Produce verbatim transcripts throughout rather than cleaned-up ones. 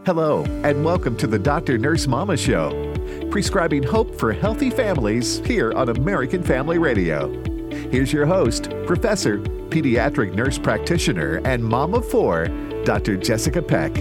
Hello, and welcome to the Doctor Nurse Mama Show, prescribing hope for healthy families here on American Family Radio. Here's your host, Professor, Pediatric Nurse Practitioner, and Mom of Four, Doctor Jessica Peck.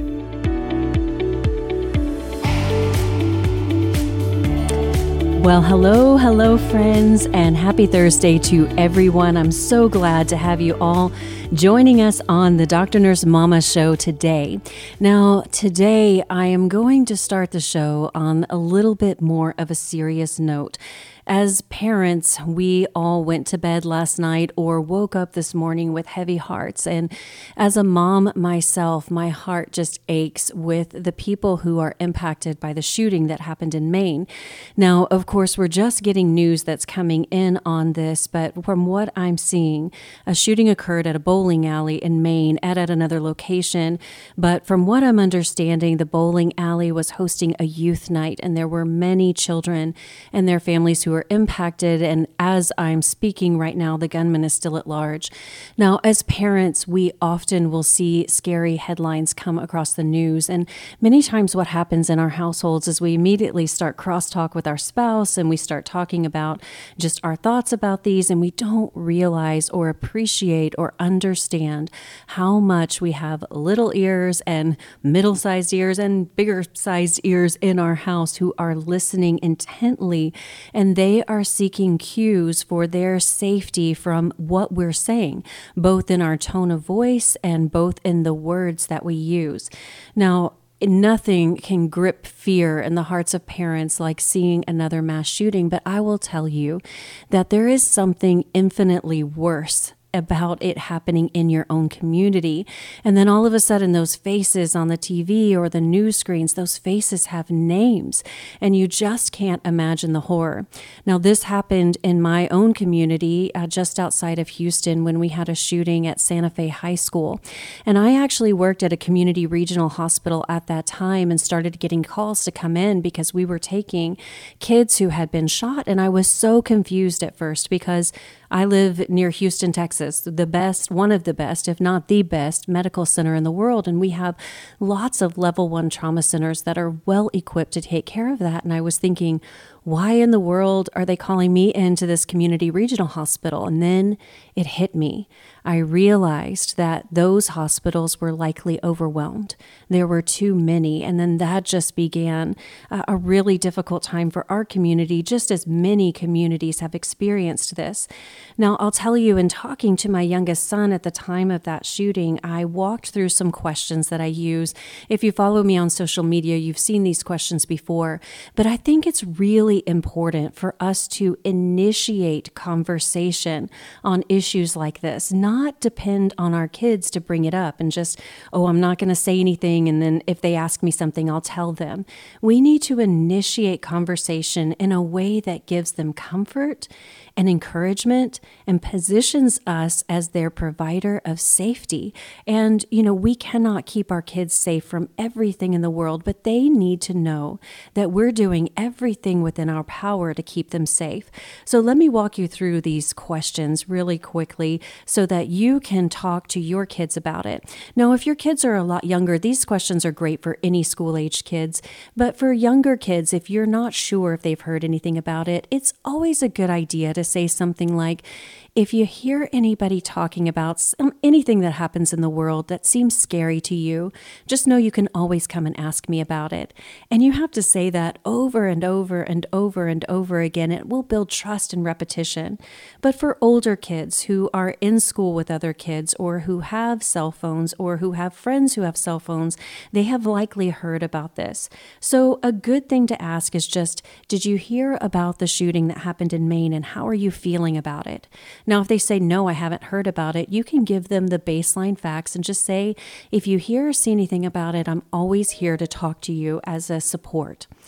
Well, hello, hello, friends, and happy Thursday to everyone. I'm so glad to have you all joining us on the Doctor Nurse Mama Show today. Now, today I am going to start the show on a little bit more of a serious note. As parents, we all went to bed last night or woke up this morning with heavy hearts. And as a mom myself, my heart just aches with the people who are impacted by the shooting that happened in Maine. Now, of course, we're just getting news that's coming in on this, but from what I'm seeing, a shooting occurred at a bowling alley in Maine and at another location. But from what I'm understanding, the bowling alley was hosting a youth night, and there were many children and their families who were impacted, and as I'm speaking right now, the gunman is still at large. Now, as parents, we often will see scary headlines come across the news, and many times what happens in our households is we immediately start crosstalk with our spouse, and we start talking about just our thoughts about these, and we don't realize or appreciate or understand how much we have little ears and middle-sized ears and bigger-sized ears in our house who are listening intently, and they They are seeking cues for their safety from what we're saying, both in our tone of voice and both in the words that we use. Now, nothing can grip fear in the hearts of parents like seeing another mass shooting, but I will tell you that there is something infinitely worse about it happening in your own community. And then all of a sudden, those faces on the T V or the news screens, those faces have names, and you just can't imagine the horror. Now, this happened in my own community uh, just outside of Houston when we had a shooting at Santa Fe High School. And I actually worked at a community regional hospital at that time and started getting calls to come in because we were taking kids who had been shot. And I was so confused at first because I live near Houston, Texas, the best, one of the best, if not the best medical center in the world. And we have lots of level one trauma centers that are well equipped to take care of that. And I was thinking, why in the world are they calling me into this community regional hospital? And then it hit me. I realized that those hospitals were likely overwhelmed. There were too many. And then that just began a, a really difficult time for our community, just as many communities have experienced this. Now, I'll tell you, in talking to my youngest son at the time of that shooting, I walked through some questions that I use. If you follow me on social media, you've seen these questions before. But I think it's really important for us to initiate conversation on issues like this, not depend on our kids to bring it up and just, oh, I'm not going to say anything, and then if they ask me something, I'll tell them. We need to initiate conversation in a way that gives them comfort and encouragement and positions us as their provider of safety. And, you know, we cannot keep our kids safe from everything in the world, but they need to know that we're doing everything within our power to keep them safe. So let me walk you through these questions really quickly so that you can talk to your kids about it. Now, if your kids are a lot younger, these questions are great for any school-age kids, but for younger kids, if you're not sure if they've heard anything about it, it's always a good idea to say something like, if you hear anybody talking about some, anything that happens in the world that seems scary to you, just know you can always come and ask me about it. And you have to say that over and over and over and over again. It will build trust and repetition. But for older kids who are in school with other kids or who have cell phones or who have friends who have cell phones, they have likely heard about this. So a good thing to ask is just, did you hear about the shooting that happened in Maine, and how are you feeling about it? Now, if they say, no, I haven't heard about it, you can give them the baseline facts and just say, if you hear or see anything about it, I'm always here to talk to you as a support.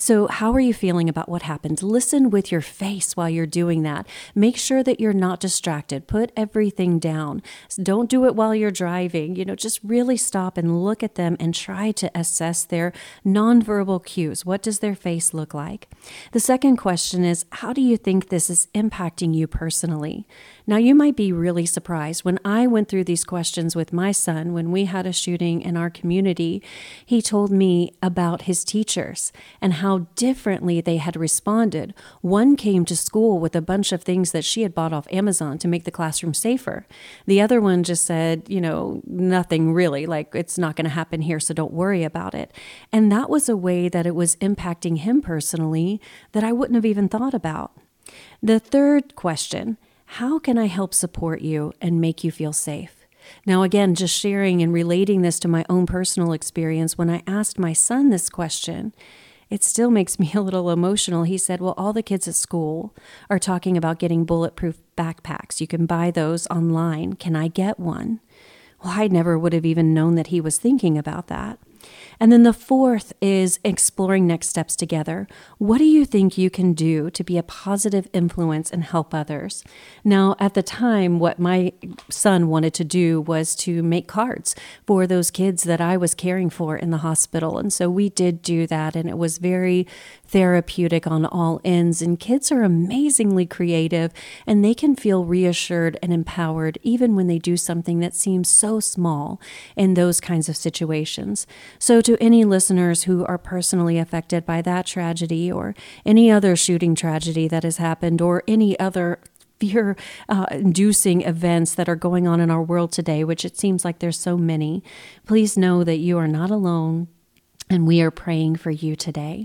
So how are you feeling about what happened? Listen with your face while you're doing that. Make sure that you're not distracted. Put everything down. Don't do it while you're driving. You know, just really stop and look at them and try to assess their nonverbal cues. What does their face look like? The second question is, how do you think this is impacting you personally? Now, you might be really surprised. When I went through these questions with my son, when we had a shooting in our community, he told me about his teachers and how differently they had responded. One came to school with a bunch of things that she had bought off Amazon to make the classroom safer. The other one just said, you know, nothing really, like it's not going to happen here, so don't worry about it. And that was a way that it was impacting him personally that I wouldn't have even thought about. The third question, how can I help support you and make you feel safe? Now, again, just sharing and relating this to my own personal experience, when I asked my son this question, it still makes me a little emotional. He said, well, all the kids at school are talking about getting bulletproof backpacks. You can buy those online. Can I get one? Well, I never would have even known that he was thinking about that. And then the fourth is exploring next steps together. What do you think you can do to be a positive influence and help others? Now, at the time, what my son wanted to do was to make cards for those kids that I was caring for in the hospital. And so we did do that, and it was very therapeutic on all ends. And kids are amazingly creative, and they can feel reassured and empowered even when they do something that seems so small in those kinds of situations. So to any listeners who are personally affected by that tragedy or any other shooting tragedy that has happened or any other fear-inducing uh, events that are going on in our world today, which it seems like there's so many, please know that you are not alone, and we are praying for you today.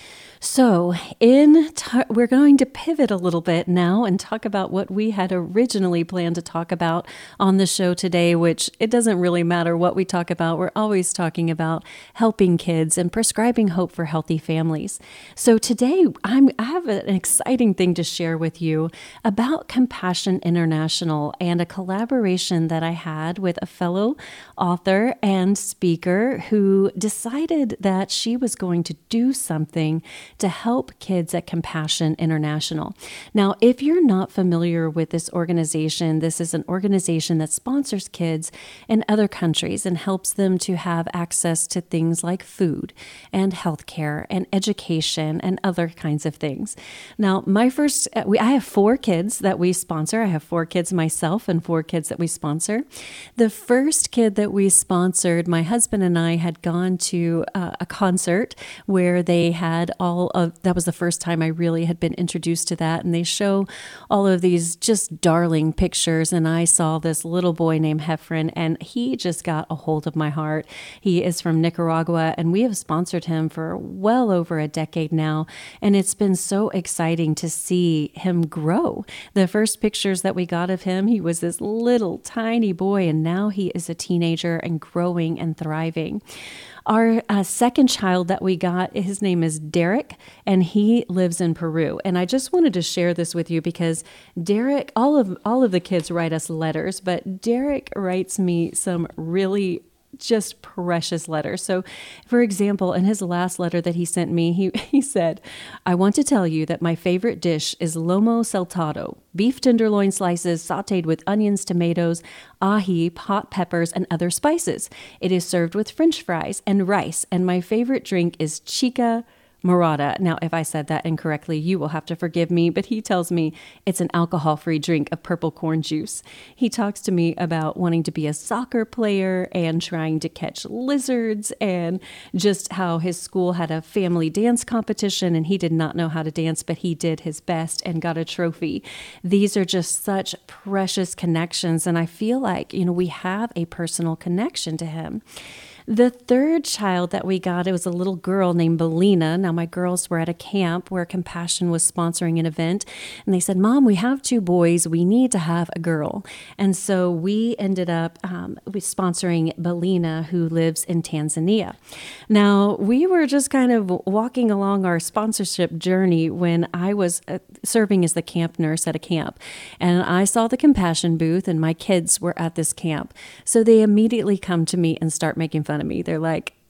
So in t- we're going to pivot a little bit now and talk about what we had originally planned to talk about on the show today, which it doesn't really matter what we talk about. We're always talking about helping kids and prescribing hope for healthy families. So today I'm, I have an exciting thing to share with you about Compassion International and a collaboration that I had with a fellow author and speaker who decided that she was going to do something to help kids at Compassion International. Now, if you're not familiar with this organization, this is an organization that sponsors kids in other countries and helps them to have access to things like food and healthcare and education and other kinds of things. Now, my first, we, I have four kids that we sponsor. I have four kids myself and four kids that we sponsor. The first kid that we sponsored, my husband and I had gone to uh, a concert where they had all of, that was the first time I really had been introduced to that. And they show all of these just darling pictures. And I saw this little boy named Heffron, and he just got a hold of my heart. He is from Nicaragua, and we have sponsored him for well over a decade now. And it's been so exciting to see him grow. The first pictures that we got of him, he was this little tiny boy, and now he is a teenager and growing and thriving. Our uh, second child that we got, his name is Derek, and he lives in Peru. And I just wanted to share this with you because Derek, all of all of the kids write us letters, but Derek writes me some really just precious letters. So, for example, in his last letter that he sent me, he, he said, I want to tell you that my favorite dish is lomo saltado, beef tenderloin slices sauteed with onions, tomatoes, ají, hot peppers, and other spices. It is served with French fries and rice, and my favorite drink is chica morada. Now, if I said that incorrectly, you will have to forgive me, but he tells me it's an alcohol-free drink of purple corn juice. He talks to me about wanting to be a soccer player and trying to catch lizards, and just how his school had a family dance competition and he did not know how to dance, but he did his best and got a trophy. These are just such precious connections, and I feel like, you know, we have a personal connection to him. The third child that we got, it was a little girl named Belina. Now, my girls were at a camp where Compassion was sponsoring an event, and they said, Mom, we have two boys. We need to have a girl. And so we ended up um, sponsoring Belina, who lives in Tanzania. Now, we were just kind of walking along our sponsorship journey when I was uh, serving as the camp nurse at a camp, and I saw the Compassion booth, and my kids were at this camp. So they immediately come to me and start making fun of me. They're like,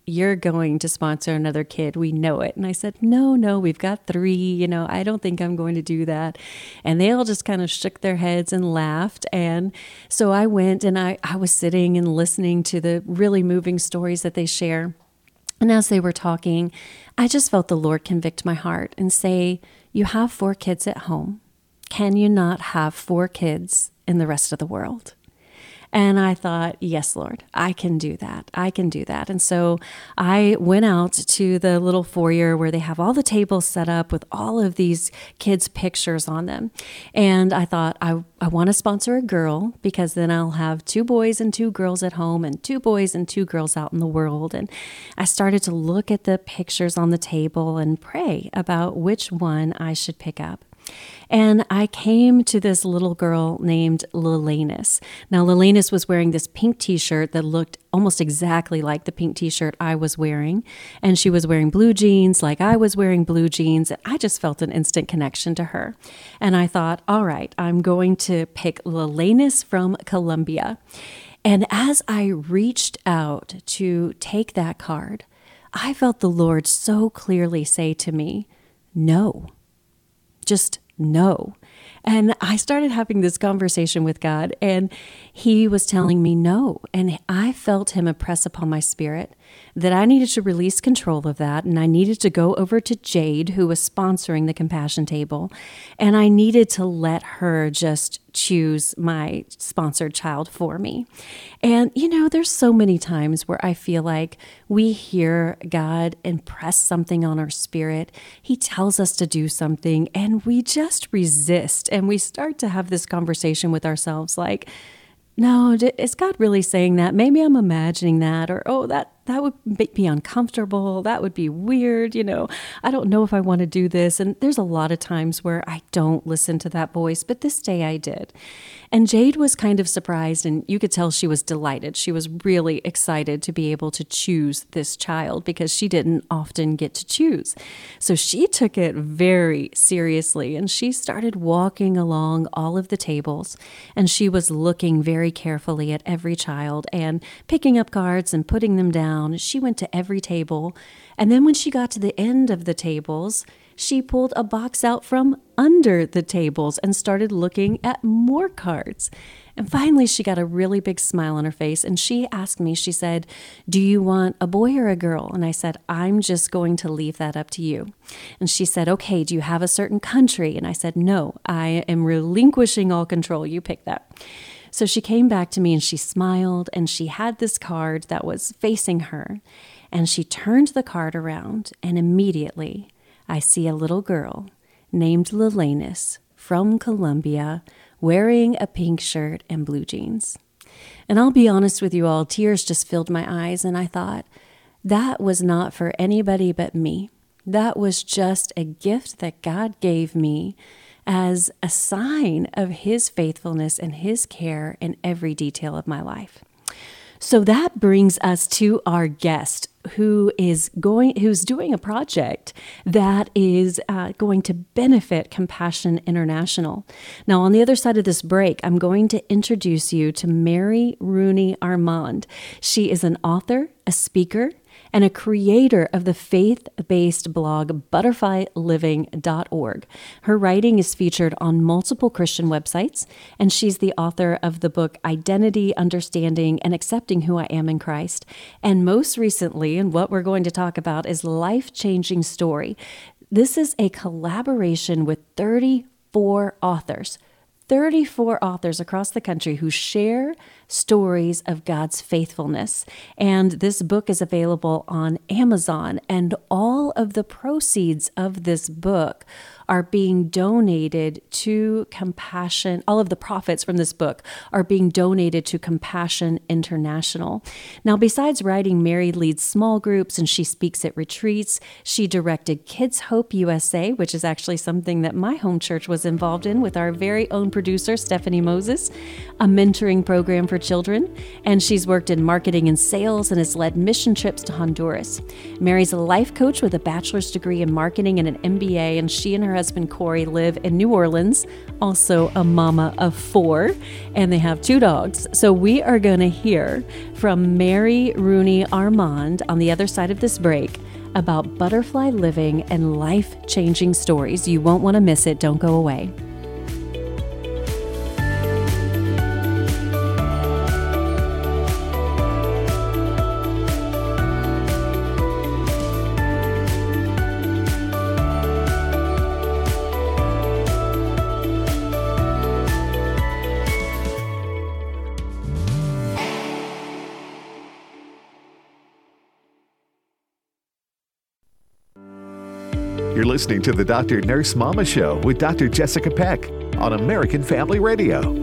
you're going to sponsor another kid. We know it. And I said, no, no, we've got three. You know, I don't think I'm going to do that. And they all just kind of shook their heads and laughed. And so I went and I, I was sitting and listening to the really moving stories that they share. And as they were talking, I just felt the Lord convict my heart and say, you have four kids at home. Can you not have four kids in the rest of the world? And I thought, yes, Lord, I can do that. I can do that. And so I went out to the little foyer where they have all the tables set up with all of these kids' pictures on them. And I thought, I, I want to sponsor a girl because then I'll have two boys and two girls at home and two boys and two girls out in the world. And I started to look at the pictures on the table and pray about which one I should pick up. And I came to this little girl named Lilanus. Now, Lilanus was wearing this pink t-shirt that looked almost exactly like the pink t-shirt I was wearing. And she was wearing blue jeans like I was wearing blue jeans. And I just felt an instant connection to her. And I thought, all right, I'm going to pick Lilanus from Colombia. And as I reached out to take that card, I felt the Lord so clearly say to me, no. Just no. And I started having this conversation with God, and he was telling me no. And I felt him impress upon my spirit that I needed to release control of that. And I needed to go over to Jade, who was sponsoring the compassion table. And I needed to let her just choose my sponsored child for me. And, you know, there's so many times where I feel like we hear God impress something on our spirit. He tells us to do something and we just resist. And we start to have this conversation with ourselves like, no, is God really saying that? Maybe I'm imagining that. Or, oh, that that would make me uncomfortable. That would be weird. You know, I don't know if I want to do this. And there's a lot of times where I don't listen to that voice, but this day I did. And Jade was kind of surprised, and you could tell she was delighted. She was really excited to be able to choose this child because she didn't often get to choose. So she took it very seriously, and she started walking along all of the tables, and she was looking very carefully at every child and picking up cards and putting them down. She went to every table, and then when she got to the end of the tables, she pulled a box out from under the tables and started looking at more cards. And finally, she got a really big smile on her face, and she asked me, she said, do you want a boy or a girl? And I said, I'm just going to leave that up to you. And she said, okay, do you have a certain country? And I said, no, I am relinquishing all control. You pick that. So she came back to me and she smiled, and she had this card that was facing her, and she turned the card around, and immediately I see a little girl named Lilanus from Colombia wearing a pink shirt and blue jeans. And I'll be honest with you all, tears just filled my eyes, and I thought, that was not for anybody but me. That was just a gift that God gave me as a sign of his faithfulness and his care in every detail of my life. So that brings us to our guest, who is going, who's doing a project that is uh, going to benefit Compassion International. Now, on the other side of this break, I'm going to introduce you to Mary Rooney Armand. She is an author, a speaker, and a creator of the faith-based blog butterfly living dot org. Her writing is featured on multiple Christian websites, and she's the author of the book Identity, Understanding, and Accepting Who I Am in Christ. And most recently, and what we're going to talk about, is Life-Changing Story. This is a collaboration with thirty-four authors. thirty-four authors across the country who share stories of God's faithfulness. And this book is available on Amazon, and all of the proceeds of this book are being donated to Compassion. All of the profits from this book are being donated to Compassion International. Now, besides writing, Mary leads small groups and she speaks at retreats. She directed Kids Hope U S A, which is actually something that my home church was involved in with our very own producer, Stephanie Moses, a mentoring program for children, and she's worked in marketing and sales and has led mission trips to Honduras. Mary's a life coach with a bachelor's degree in marketing and an M B A, and she and her husband Corey live in New Orleans, also a mama of four, and they have two dogs. So we are going to hear from Mary Rooney Armand on the other side of this break about butterfly living and life-changing stories. You won't want to miss it. Don't go away. You're listening to the Doctor Nurse Mama Show with Doctor Jessica Peck on American Family Radio.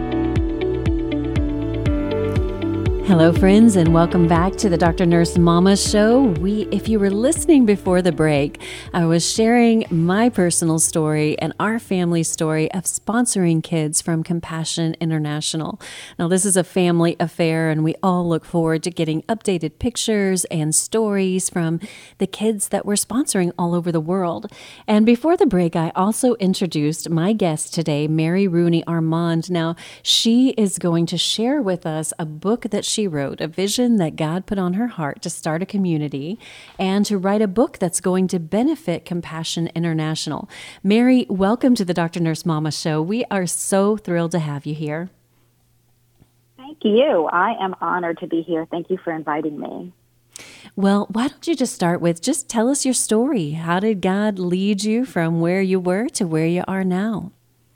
Hello, friends, and welcome back to the Doctor Nurse Mama Show. We, if you were listening before the break, I was sharing my personal story and our family story of sponsoring kids from Compassion International. Now, this is a family affair, and we all look forward to getting updated pictures and stories from the kids that we're sponsoring all over the world. And before the break, I also introduced my guest today, Mary Rooney Armand. Now, she is going to share with us a book that she wrote, a vision that God put on her heart to start a community and to write a book that's going to benefit Compassion International. Mary, welcome to the Doctor Nurse Mama Show. We are so thrilled to have you here. Thank you. I am honored to be here. Thank you for inviting me. Well, why don't you just start with, just tell us your story. How did God lead you from where you were to where you are now?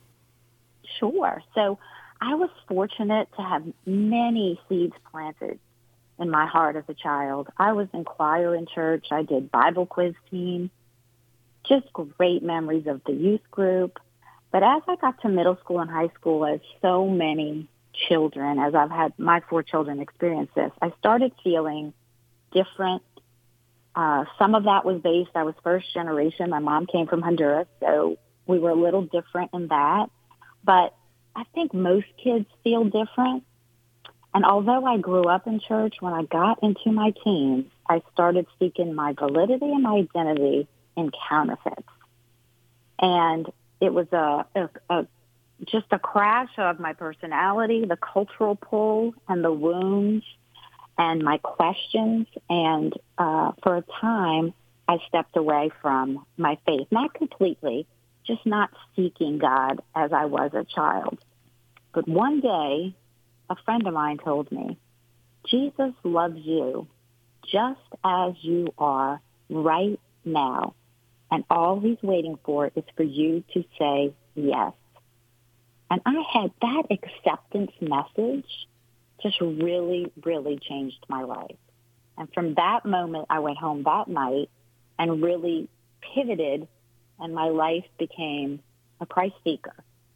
Sure. So I was fortunate to have many seeds planted in my heart as a child. I was in choir in church. I did Bible quiz team. Just great memories of the youth group. But as I got to middle school and high school, as so many children, as I've had my four children experience this, I started feeling different. Uh, some of that was based, I was first generation. My mom came from Honduras, so we were a little different in that. But I think most kids feel different. And although I grew up in church, when I got into my teens, I started seeking my validity and my identity in counterfeits. And it was a, a, a just a crash of my personality, the cultural pull and the wounds and my questions. And uh, for a time, I stepped away from my faith, not completely, just not seeking God as I was a child. But one day, a friend of mine told me, Jesus loves you just as you are right now. And all he's waiting for is for you to say yes. And I had that acceptance message just really, really changed my life. And from that moment, I went home that night and really pivoted, and my life became a Christ seeker.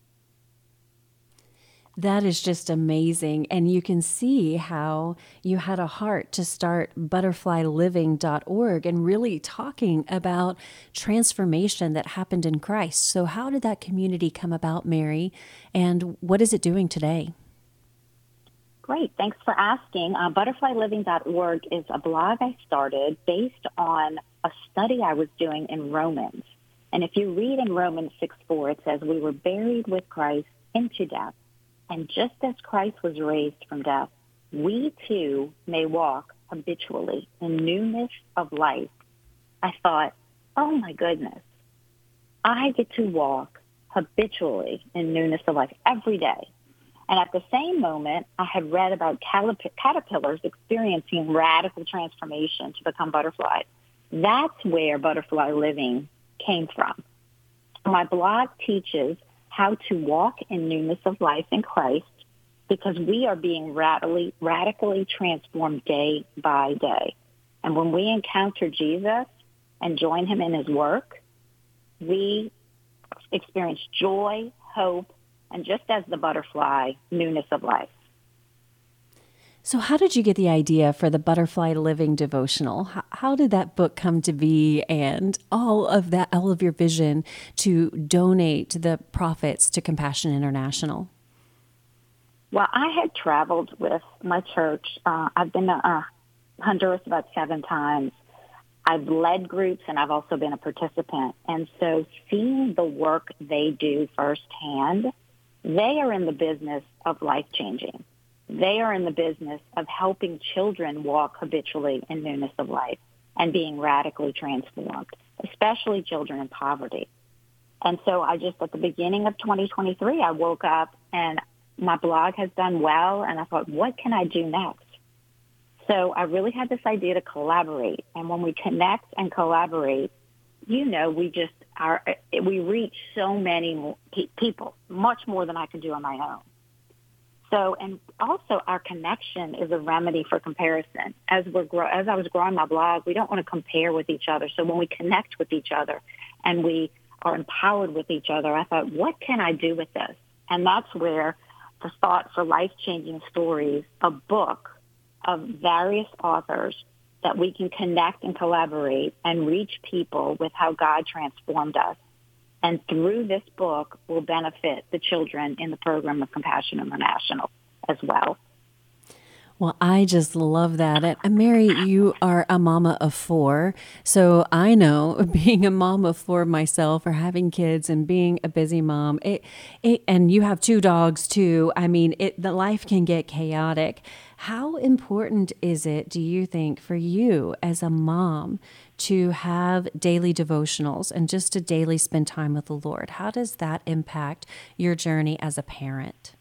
That is just amazing. And you can see how you had a heart to start butterfly living dot org and really talking about transformation that happened in Christ. So how did that community come about, Mary? And what is it doing today? Great. Thanks for asking. Uh, butterfly living dot org is a blog I started based on a study I was doing in Romans. And if you read in Romans six four, it says, we were buried with Christ into death. And just as Christ was raised from death, we too may walk habitually in newness of life. I thought, oh my goodness, I get to walk habitually in newness of life every day. And at the same moment, I had read about caterpillars experiencing radical transformation to become butterflies. That's where Butterfly Living came from. My blog teaches how to walk in newness of life in Christ because we are being radically, radically transformed day by day. And when we encounter Jesus and join him in his work, we experience joy, hope, and just as the butterfly, newness of life. So how did you get the idea for the Butterfly Living devotional? How, how did that book come to be, and all of that, all of your vision to donate the profits to Compassion International? Well, I had traveled with my church. Uh, I've been to uh, Honduras about seven times. I've led groups, and I've also been a participant. And so seeing the work they do firsthand, they are in the business of life-changing. They are in the business of helping children walk habitually in newness of life and being radically transformed, especially children in poverty. And so I just, at the beginning of twenty twenty-three, I woke up and my blog has done well, and I thought, what can I do next? So I really had this idea to collaborate. And when we connect and collaborate, you know, we just are, we reach so many people, much more than I can do on my own. So, and also our connection is a remedy for comparison. As we're grow, as I was growing my blog, we don't want to compare with each other. So when we connect with each other and we are empowered with each other, I thought, what can I do with this? And that's where the Thought for Life-Changing Stories, a book of various authors that we can connect and collaborate and reach people with how God transformed us. And through this book will benefit the children in the program of Compassion International as well. Well, I just love that. And Mary, you are a mama of four. So I know being a mom of four myself, or having kids and being a busy mom, it, it, and you have two dogs too. I mean, it, the life can get chaotic. How important is it, do you think, for you as a mom to have daily devotionals and just to daily spend time with the Lord? How does that impact your journey as a parent?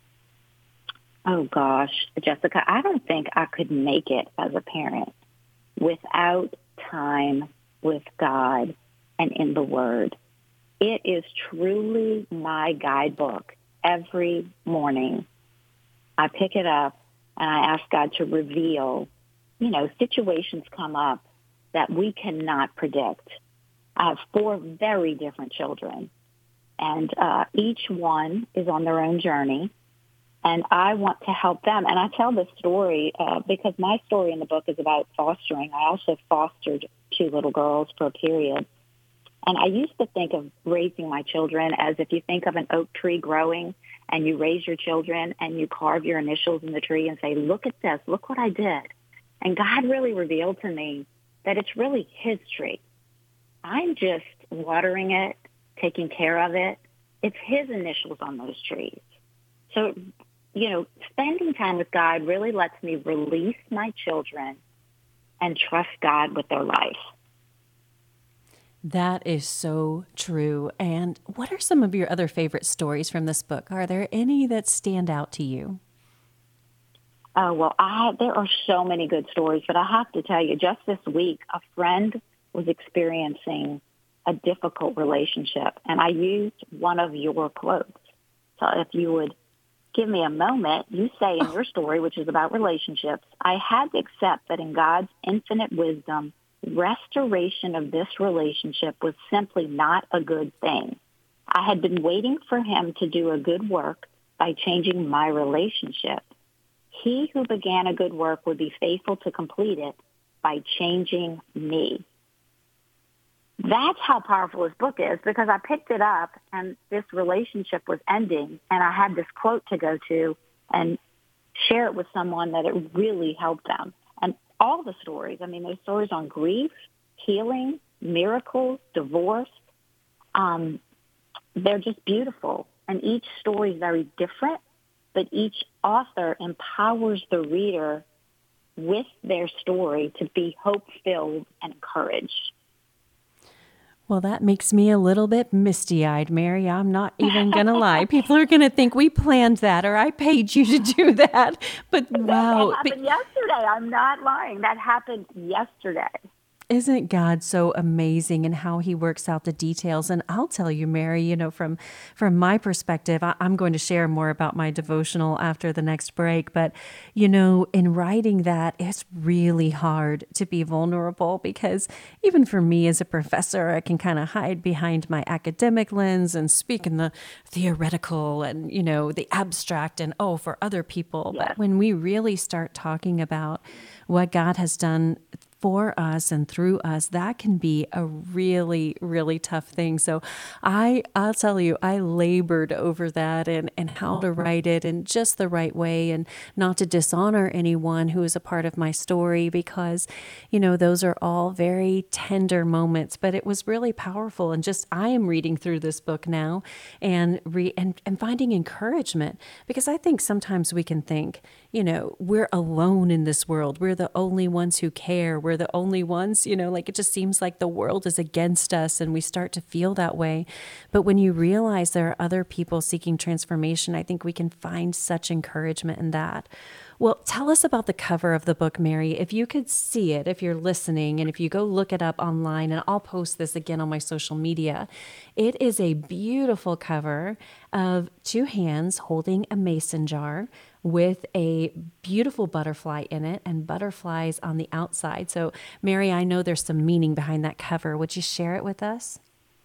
Oh, gosh, Jessica, I don't think I could make it as a parent without time with God and in the Word. It is truly my guidebook every morning. I pick it up and I ask God to reveal, you know, situations come up that we cannot predict. I have four very different children, and uh, each one is on their own journey. And I want to help them. And I tell this story uh, because my story in the book is about fostering. I also fostered two little girls for a period. And I used to think of raising my children as if you think of an oak tree growing and you raise your children and you carve your initials in the tree and say, look at this, look what I did. And God really revealed to me that it's really his tree. I'm just watering it, taking care of it. It's his initials on those trees. So, you know, spending time with God really lets me release my children and trust God with their life. That is so true. And what are some of your other favorite stories from this book? Are there any that stand out to you? Oh, well, I, there are so many good stories, but I have to tell you, just this week, a friend was experiencing a difficult relationship, and I used one of your quotes. So if you would give me a moment, you say in your story, which is about relationships, I had to accept that in God's infinite wisdom, restoration of this relationship was simply not a good thing. I had been waiting for him to do a good work by changing my relationship. He who began a good work would be faithful to complete it by changing me. That's how powerful this book is, because I picked it up and this relationship was ending, and I had this quote to go to and share it with someone that it really helped them. And all the stories, I mean, there's stories on grief, healing, miracles, divorce. Um, they're just beautiful. And each story is very different, but each author empowers the reader with their story to be hope-filled and encouraged. Well, that makes me a little bit misty-eyed, Mary. I'm not even going to lie. People are going to think we planned that or I paid you to do that. But wow. That happened yesterday. I'm not lying. That happened yesterday. Isn't God so amazing in how he works out the details? And I'll tell you, Mary, you know, from from my perspective, I, I'm going to share more about my devotional after the next break. But, you know, in writing that, it's really hard to be vulnerable, because even for me as a professor, I can kind of hide behind my academic lens and speak in the theoretical and, you know, the abstract and, oh, for other people. Yes. But when we really start talking about what God has done for us and through us, that can be a really, really tough thing. So I, I'll tell you, I labored over that and, and how to write it in just the right way and not to dishonor anyone who is a part of my story because, you know, those are all very tender moments, but it was really powerful. And just, I am reading through this book now and re and, and finding encouragement because I think sometimes we can think, you know, we're alone in this world. We're the only ones who care. We're the only ones, you know, like it just seems like the world is against us and we start to feel that way. But when you realize there are other people seeking transformation, I think we can find such encouragement in that. Well, tell us about the cover of the book, Mary. If you could see it, if you're listening, and if you go look it up online, and I'll post this again on my social media, it is a beautiful cover of two hands holding a mason jar with a beautiful butterfly in it and butterflies on the outside. So, Mary, I know there's some meaning behind that cover. Would you share it with us?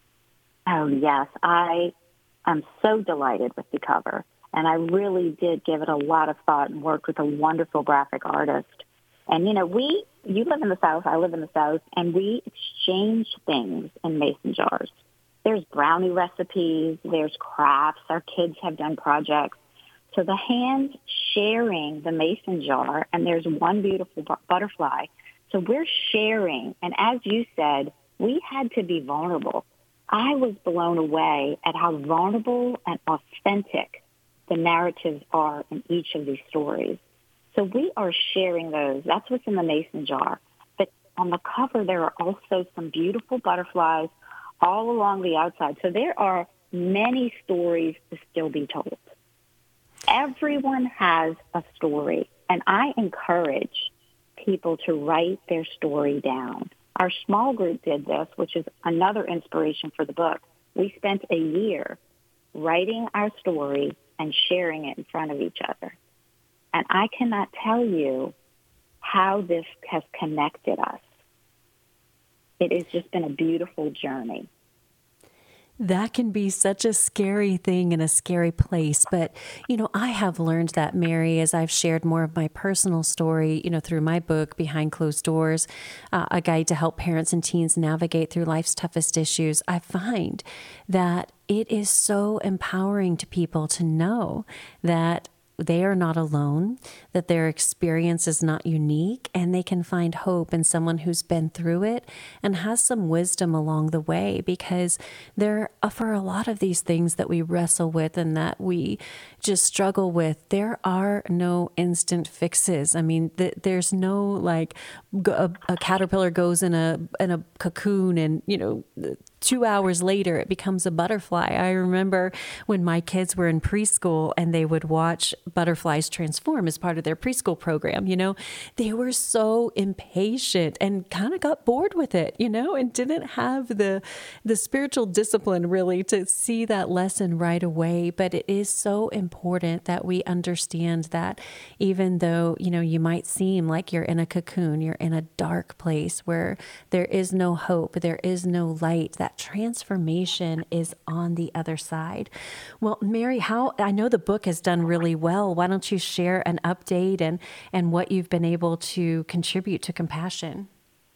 Oh, yes. I am so delighted with the cover. And I really did give it a lot of thought and worked with a wonderful graphic artist. And, you know, we, you live in the South, I live in the South, and we exchange things in mason jars. There's brownie recipes, there's crafts, our kids have done projects. So the hands sharing the mason jar, and there's one beautiful bu- butterfly. So we're sharing. And as you said, we had to be vulnerable. I was blown away at how vulnerable and authentic the narratives are in each of these stories. So we are sharing those. That's what's in the mason jar. But on the cover, there are also some beautiful butterflies all along the outside. So there are many stories to still be told. Everyone has a story, and I encourage people to write their story down. Our small group did this, which is another inspiration for the book. We spent a year writing our story and sharing it in front of each other. And I cannot tell you how this has connected us. It has just been a beautiful journey. That can be such a scary thing in a scary place. But, you know, I have learned that, Mary, as I've shared more of my personal story, you know, through my book, Behind Closed Doors, uh, a guide to help parents and teens navigate through life's toughest issues. I find that it is so empowering to people to know that they are not alone, that their experience is not unique, and they can find hope in someone who's been through it and has some wisdom along the way, because there, for a lot of these things that we wrestle with and that we just struggle with, there are no instant fixes. I mean, th- there's no like a, a caterpillar goes in a in a cocoon and, you know, two hours later, it becomes a butterfly. I remember when my kids were in preschool and they would watch butterflies transform as part of their preschool program, you know, they were so impatient and kind of got bored with it, you know, and didn't have the, the spiritual discipline really to see that lesson right away. But it is so important that we understand that even though, you know, you might seem like you're in a cocoon, you're in a dark place where there is no hope, there is no light, that transformation is on the other side. Well, Mary, how I know the book has done really well. Why don't you share an update and, and what you've been able to contribute to Compassion?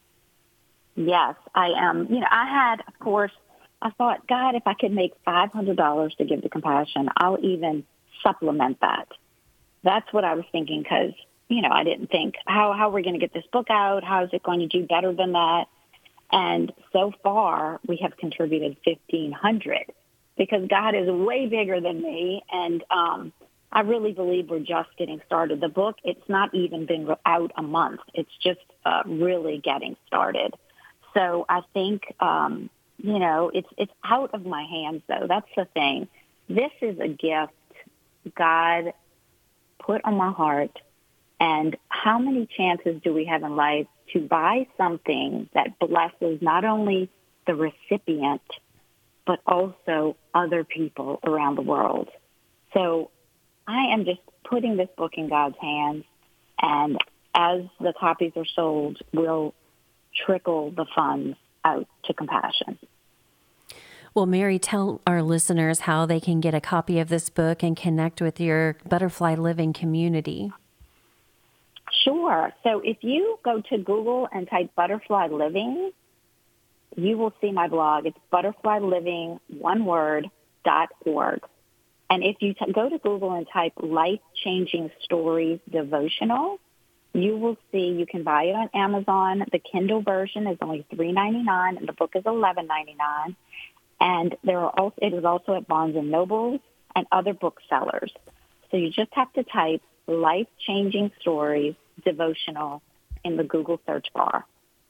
Yes, I am. Um, you know, I had, of course, I thought, God, if I could make five hundred dollars to give to Compassion, I'll even supplement that. That's what I was thinking because, you know, I didn't think, how, how are we going to get this book out? How is it going to do better than that? And so far, we have contributed fifteen hundred dollars because God is way bigger than me. And um, I really believe we're just getting started. The book, it's not even been out a month. It's just uh, really getting started. So I think, um, you know, it's it's out of my hands, though. That's the thing. This is a gift God put on my heart. And how many chances do we have in life to buy something that blesses not only the recipient, but also other people around the world? So I am just putting this book in God's hands, and as the copies are sold, we'll trickle the funds out to Compassion. Well, Mary, tell our listeners how they can get a copy of this book and connect with your Butterfly Living community. Sure. Sure. So if you go to Google and type Butterfly Living, you will see my blog. It's butterfly living, one word, dot org. And if you t- go to Google and type Life-Changing Stories Devotional, you will see you can buy it on Amazon. The Kindle version is only three dollars and ninety-nine cents, and the book is eleven dollars and ninety-nine cents. And there are also, it is also at Barnes and Noble and other booksellers. So you just have to type Life-Changing Stories Devotional in the Google search bar.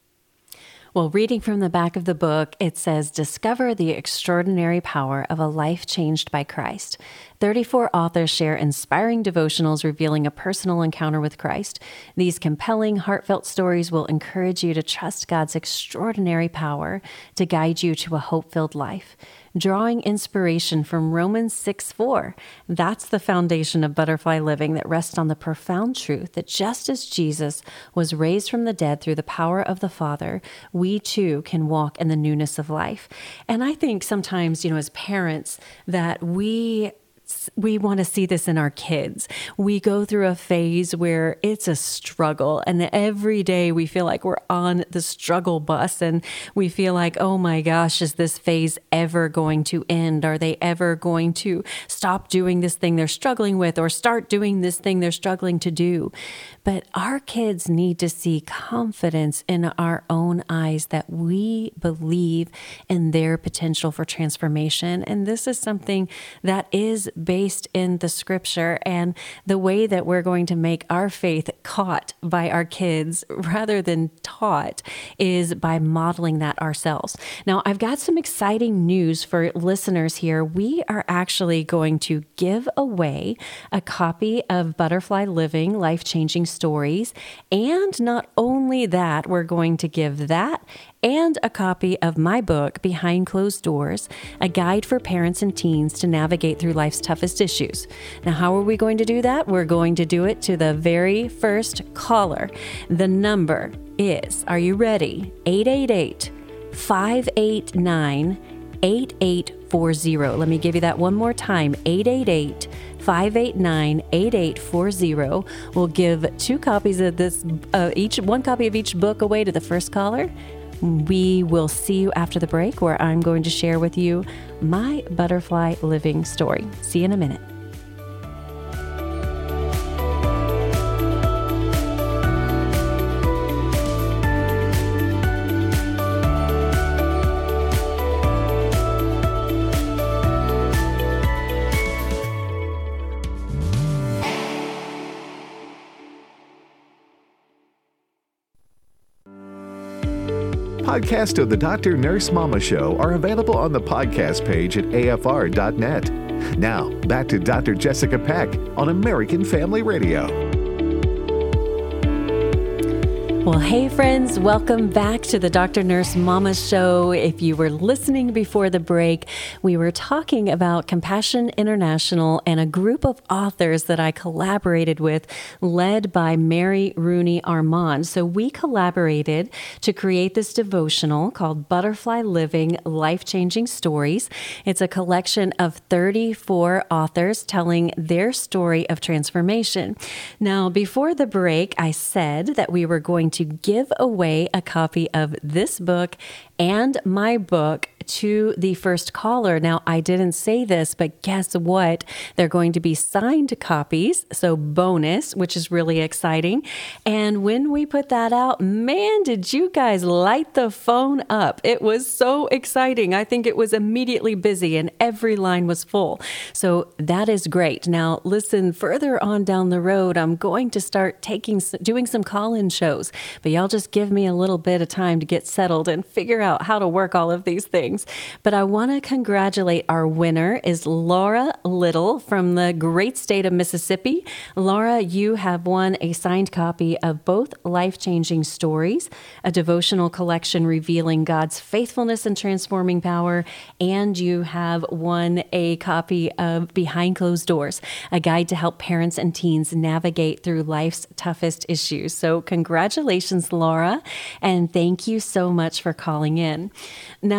Well, reading from the back of the book, it says, discover the extraordinary power of a life changed by Christ. thirty-four authors share inspiring devotionals revealing a personal encounter with Christ. These compelling, heartfelt stories will encourage you to trust God's extraordinary power to guide you to a hope-filled life. Drawing inspiration from Romans six four. That's the foundation of Butterfly Living that rests on the profound truth that just as Jesus was raised from the dead through the power of the Father, we too can walk in the newness of life. And I think sometimes, you know, as parents, that we we want to see this in our kids. We go through a phase where it's a struggle, and every day we feel like we're on the struggle bus, and we feel like, oh my gosh, is this phase ever going to end? Are they ever going to stop doing this thing they're struggling with or start doing this thing they're struggling to do? But our kids need to see confidence in our own eyes that we believe in their potential for transformation. And this is something that is based in the scripture, and the way that we're going to make our faith caught by our kids rather than taught is by modeling that ourselves. Now, I've got some exciting news for listeners here. We are actually going to give away a copy of Butterfly Living, Life-Changing Stories. And not only that, we're going to give that and a copy of my book, Behind Closed Doors, a guide for parents and teens to navigate through life's toughest issues. Now, how are we going to do that? We're going to do it to the very first caller. The number is, are you ready? eight eight eight, five eight nine, eight eight four zero. Let me give you that one more time, eight eight eight, five eight nine, eight eight four zero. We'll give two copies of this, uh, each one copy of each book away to the first caller. We will see you after the break, where I'm going to share with you my Butterfly Living story. See you in a minute. Podcasts of the Doctor Nurse Mama Show are available on the podcast page at A F R dot net. Now, back to Doctor Jessica Peck on American Family Radio. Well, hey friends, welcome back to the Doctor Nurse Mama Show. If you were listening before the break, we were talking about Compassion International and a group of authors that I collaborated with, led by Mary Rooney Armand. So we collaborated to create this devotional called Butterfly Living, Life-Changing Stories. It's a collection of thirty-four authors telling their story of transformation. Now, before the break, I said that we were going to give away a copy of this book and my book to the first caller. Now, I didn't say this, but guess what? They're going to be signed copies, so bonus, which is really exciting. And when we put that out, man, did you guys light the phone up. It was so exciting. I think it was immediately busy and every line was full. So that is great. Now, listen, further on down the road, I'm going to start taking, doing some call-in shows, but y'all just give me a little bit of time to get settled and figure out how to work all of these things. But I want to congratulate our winner is Laura Little from the great state of Mississippi. Laura, you have won a signed copy of both Life-Changing Stories, a devotional collection revealing God's faithfulness and transforming power, and you have won a copy of Behind Closed Doors, a guide to help parents and teens navigate through life's toughest issues. So congratulations, Laura, and thank you so much for calling in. Now, before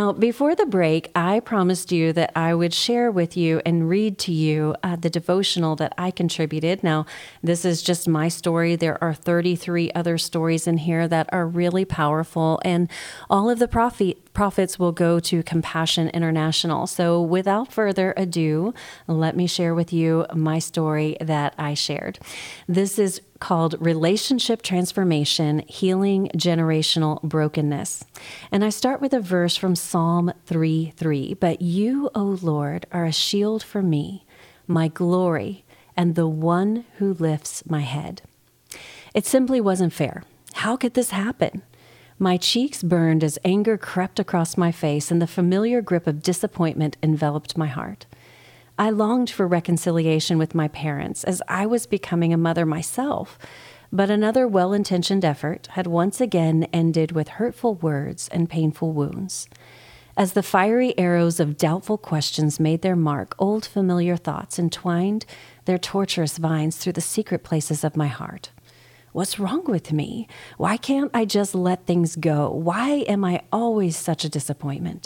before the break, I promised you that I would share with you and read to you uh, the devotional that I contributed. Now, this is just my story. There are thirty-three other stories in here that are really powerful, and all of the prophet profits will go to Compassion International. So without further ado, let me share with you my story that I shared. This is called Relationship Transformation, Healing Generational Brokenness. And I start with a verse from Psalm three three. But you, O Lord, are a shield for me, my glory, and the one who lifts my head. It simply wasn't fair. How could this happen? My cheeks burned as anger crept across my face and the familiar grip of disappointment enveloped my heart. I longed for reconciliation with my parents as I was becoming a mother myself, but another well-intentioned effort had once again ended with hurtful words and painful wounds. As the fiery arrows of doubtful questions made their mark, old familiar thoughts entwined their torturous vines through the secret places of my heart. What's wrong with me? Why can't I just let things go? Why am I always such a disappointment?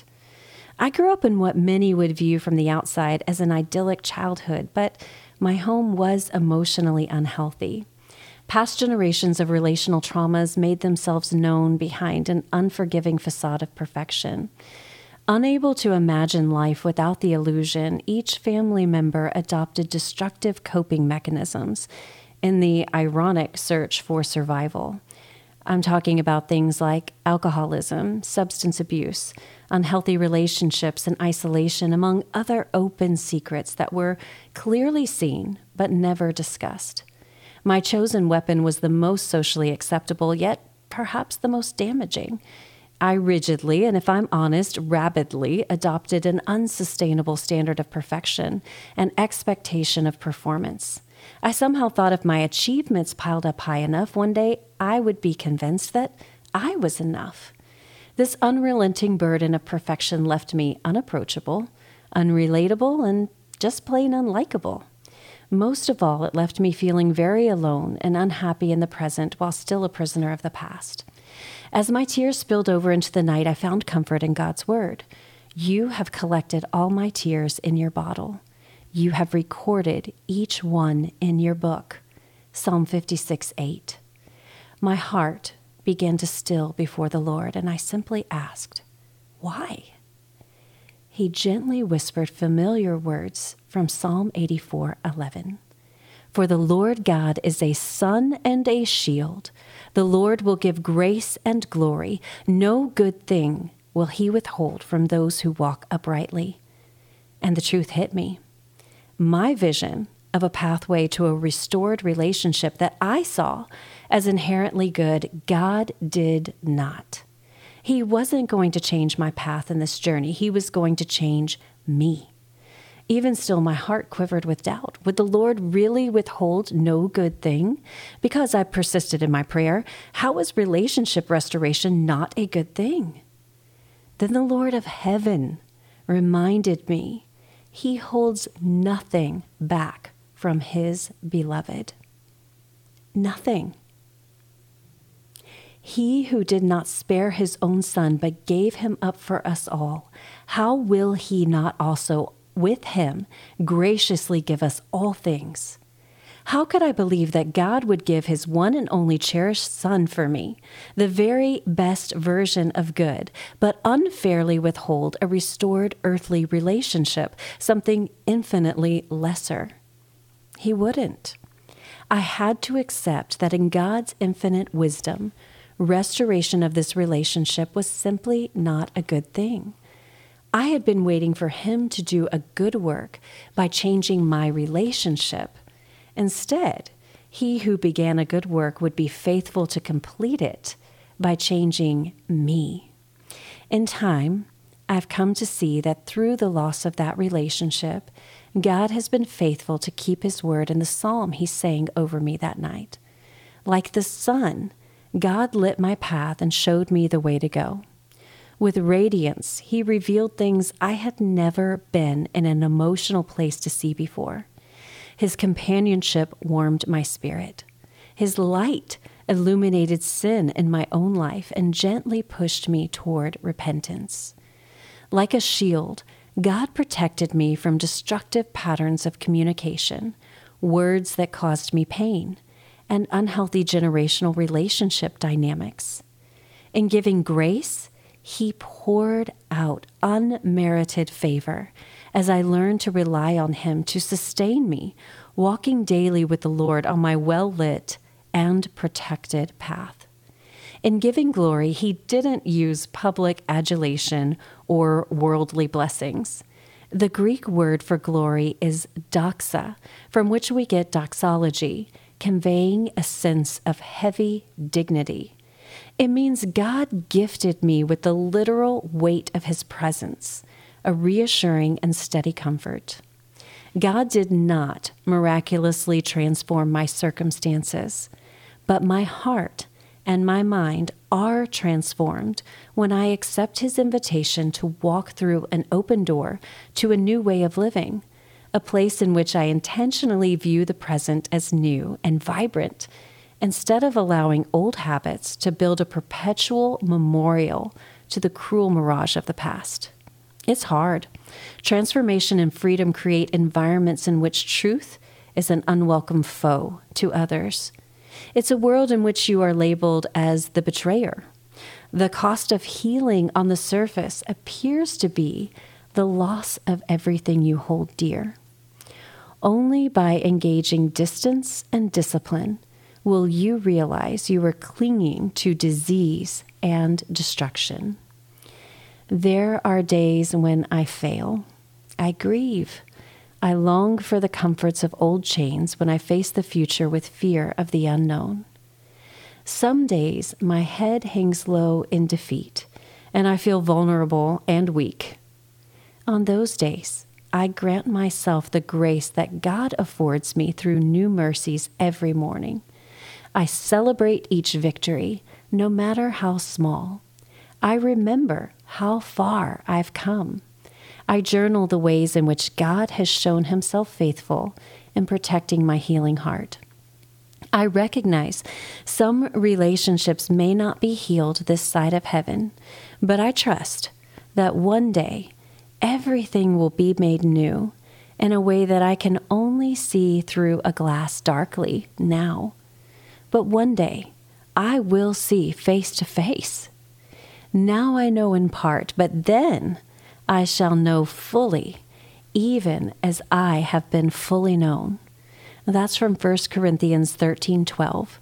I grew up in what many would view from the outside as an idyllic childhood, but my home was emotionally unhealthy. Past generations of relational traumas made themselves known behind an unforgiving facade of perfection. Unable to imagine life without the illusion, each family member adopted destructive coping mechanisms in the ironic search for survival. I'm talking about things like alcoholism, substance abuse, unhealthy relationships, and isolation, among other open secrets that were clearly seen but never discussed. My chosen weapon was the most socially acceptable, yet perhaps the most damaging. I rigidly, and if I'm honest, rabidly adopted an unsustainable standard of perfection, an expectation of performance. I somehow thought if my achievements piled up high enough, one day I would be convinced that I was enough. This unrelenting burden of perfection left me unapproachable, unrelatable, and just plain unlikable. Most of all, it left me feeling very alone and unhappy in the present while still a prisoner of the past. As my tears spilled over into the night, I found comfort in God's word. You have collected all my tears in your bottle. You have recorded each one in your book. Psalm fifty-six eight. My heart began to still before the Lord, and I simply asked, why? He gently whispered familiar words from Psalm eighty-four eleven. For the Lord God is a sun and a shield. The Lord will give grace and glory. No good thing will he withhold from those who walk uprightly. And the truth hit me. My vision of a pathway to a restored relationship that I saw as inherently good, God did not. He wasn't going to change my path in this journey. He was going to change me. Even still, my heart quivered with doubt. Would the Lord really withhold no good thing? Because I persisted in my prayer, how was relationship restoration not a good thing? Then the Lord of heaven reminded me he holds nothing back from his beloved. Nothing. He who did not spare his own son, but gave him up for us all, how will he not also with him graciously give us all things? How could I believe that God would give his one and only cherished son for me, the very best version of good, but unfairly withhold a restored earthly relationship, something infinitely lesser? He wouldn't. I had to accept that in God's infinite wisdom, restoration of this relationship was simply not a good thing. I had been waiting for him to do a good work by changing my relationship. Instead, he who began a good work would be faithful to complete it by changing me. In time, I've come to see that through the loss of that relationship, God has been faithful to keep his word in the psalm he sang over me that night. Like the sun, God lit my path and showed me the way to go. With radiance, he revealed things I had never been in an emotional place to see before. His companionship warmed my spirit. His light illuminated sin in my own life and gently pushed me toward repentance. Like a shield, God protected me from destructive patterns of communication, words that caused me pain, and unhealthy generational relationship dynamics. In giving grace, He poured out unmerited favor as I learned to rely on Him to sustain me, walking daily with the Lord on my well-lit and protected path. In giving glory, He didn't use public adulation or worldly blessings. The Greek word for glory is doxa, from which we get doxology, conveying a sense of heavy dignity. It means God gifted me with the literal weight of His presence, a reassuring and steady comfort. God did not miraculously transform my circumstances, but my heart and my mind are transformed when I accept His invitation to walk through an open door to a new way of living, a place in which I intentionally view the present as new and vibrant, instead of allowing old habits to build a perpetual memorial to the cruel mirage of the past. It's hard. Transformation and freedom create environments in which truth is an unwelcome foe to others. It's a world in which you are labeled as the betrayer. The cost of healing on the surface appears to be the loss of everything you hold dear. Only by engaging distance and discipline will you realize you are clinging to disease and destruction. There are days when I fail. I grieve. I long for the comforts of old chains when I face the future with fear of the unknown. Some days my head hangs low in defeat, and I feel vulnerable and weak. On those days, I grant myself the grace that God affords me through new mercies every morning. I celebrate each victory, no matter how small. I remember how far I've come. I journal the ways in which God has shown Himself faithful in protecting my healing heart. I recognize some relationships may not be healed this side of heaven, but I trust that one day everything will be made new in a way that I can only see through a glass darkly now. But one day I will see face to face. Now I know in part, but then I shall know fully, even as I have been fully known. That's from First Corinthians thirteen twelve.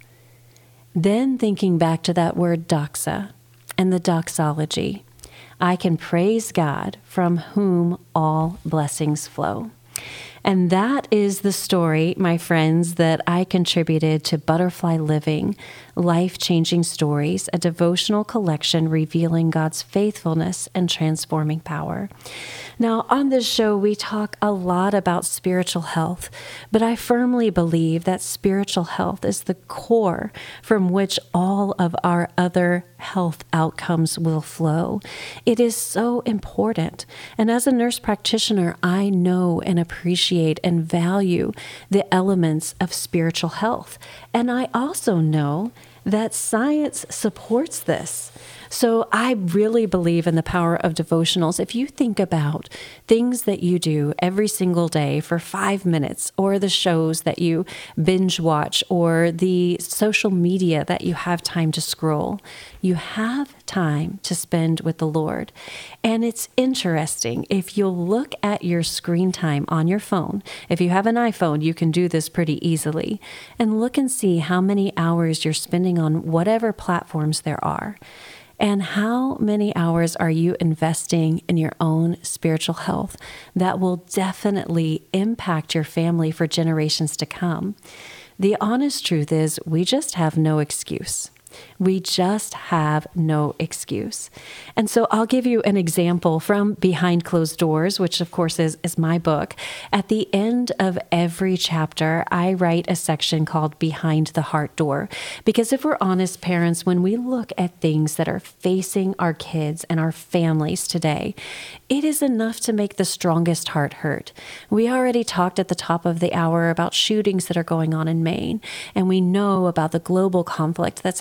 Then thinking back to that word doxa and the doxology, I can praise God from whom all blessings flow. And that is the story, my friends, that I contributed to Butterfly Living, Life-Changing Stories, a devotional collection revealing God's faithfulness and transforming power. Now, on this show, we talk a lot about spiritual health, but I firmly believe that spiritual health is the core from which all of our other health outcomes will flow. It is so important. And as a nurse practitioner, I know and appreciate and value the elements of spiritual health. And I also know that science supports this. So I really believe in the power of devotionals. If you think about things that you do every single day for five minutes, or the shows that you binge watch, or the social media that you have time to scroll, you have time to spend with the Lord. And it's interesting, if you'll look at your screen time on your phone, if you have an iPhone, you can do this pretty easily, and look and see how many hours you're spending on whatever platforms there are. And how many hours are you investing in your own spiritual health that will definitely impact your family for generations to come? The honest truth is, we just have no excuse. We just have no excuse. And so I'll give you an example from Behind Closed Doors, which of course is, is my book. At the end of every chapter, I write a section called Behind the Heart Door. Because if we're honest, parents, when we look at things that are facing our kids and our families today, it is enough to make the strongest heart hurt. We already talked at the top of the hour about shootings that are going on in Maine, and we know about the global conflict that's happening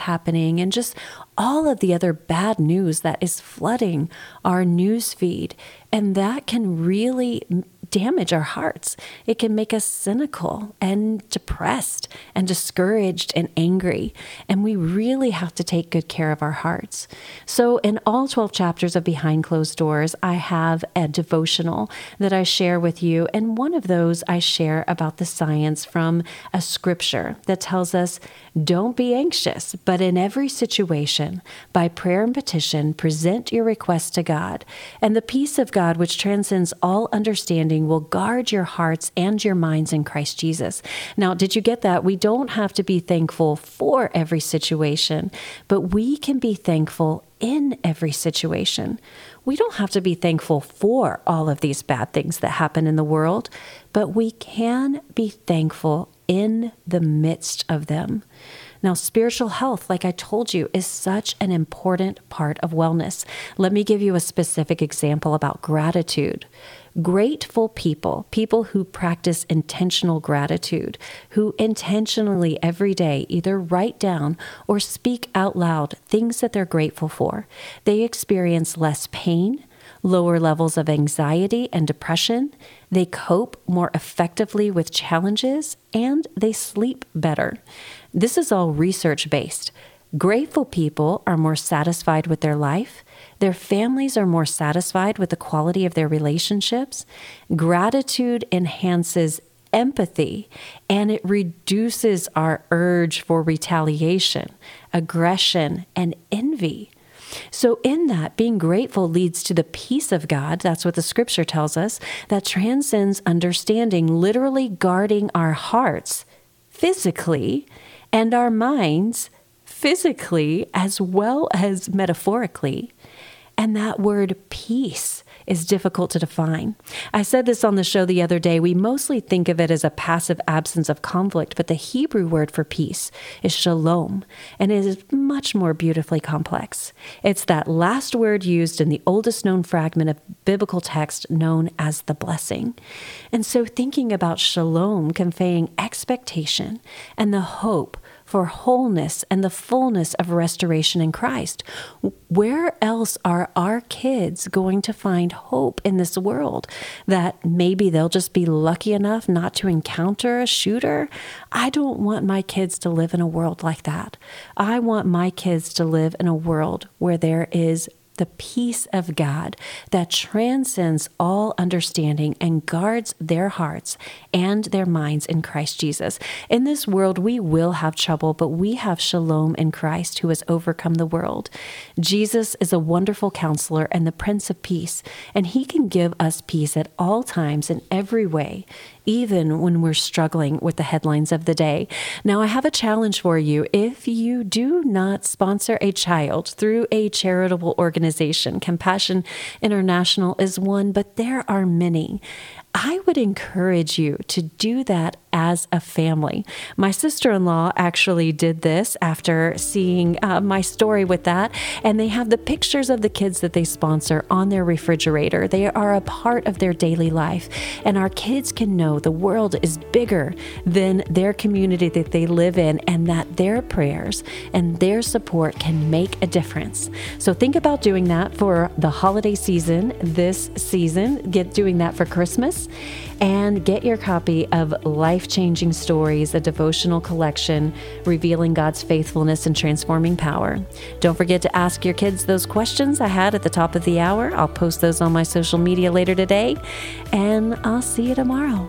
bullying, and just all of the other bad news that is flooding our news feed. And that can really damage our hearts. It can make us cynical and depressed and discouraged and angry. And we really have to take good care of our hearts. So in all twelve chapters of Behind Closed Doors, I have a devotional that I share with you. And one of those I share about the science from a scripture that tells us, don't be anxious, but in every situation, by prayer and petition, present your requests to God. And the peace of God, which transcends all understanding, will guard your hearts and your minds in Christ Jesus. Now, did you get that? We don't have to be thankful for every situation, but we can be thankful in every situation. We don't have to be thankful for all of these bad things that happen in the world, but we can be thankful in the midst of them. Now, spiritual health, like I told you, is such an important part of wellness. Let me give you a specific example about gratitude. Grateful people, people who practice intentional gratitude, who intentionally every day either write down or speak out loud things that they're grateful for, they experience less pain, lower levels of anxiety and depression, they cope more effectively with challenges, and they sleep better. This is all research-based. Grateful people are more satisfied with their life. Their families are more satisfied with the quality of their relationships. Gratitude enhances empathy, and it reduces our urge for retaliation, aggression, and envy. So in that, being grateful leads to the peace of God, that's what the scripture tells us, that transcends understanding, literally guarding our hearts physically and our minds physically as well as metaphorically. And that word peace is difficult to define. I said this on the show the other day. We mostly think of it as a passive absence of conflict, but the Hebrew word for peace is shalom, and it is much more beautifully complex. It's that last word used in the oldest known fragment of biblical text known as the blessing. And so thinking about shalom conveying expectation and the hope for wholeness and the fullness of restoration in Christ. Where else are our kids going to find hope in this world? That maybe they'll just be lucky enough not to encounter a shooter? I don't want my kids to live in a world like that. I want my kids to live in a world where there is the peace of God that transcends all understanding and guards their hearts and their minds in Christ Jesus. In this world, we will have trouble, but we have shalom in Christ who has overcome the world. Jesus is a wonderful counselor and the Prince of Peace, and he can give us peace at all times in every way, even when we're struggling with the headlines of the day. Now, I have a challenge for you. If you do not sponsor a child through a charitable organization, Compassion International is one, but there are many. I would encourage you to do that as a family. My sister-in-law actually did this after seeing uh, my story with that, and they have the pictures of the kids that they sponsor on their refrigerator. They are a part of their daily life, and our kids can know the world is bigger than their community that they live in, and that their prayers and their support can make a difference. So think about doing that for the holiday season this season. Get doing that for Christmas. And get your copy of Life-Changing Stories, a devotional collection revealing God's faithfulness and transforming power. Don't forget to ask your kids those questions I had at the top of the hour. I'll post those on my social media later today, and I'll see you tomorrow.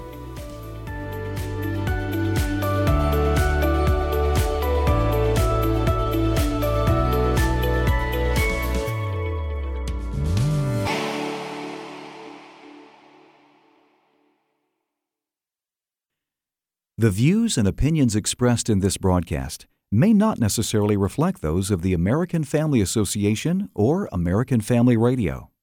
The views and opinions expressed in this broadcast may not necessarily reflect those of the American Family Association or American Family Radio.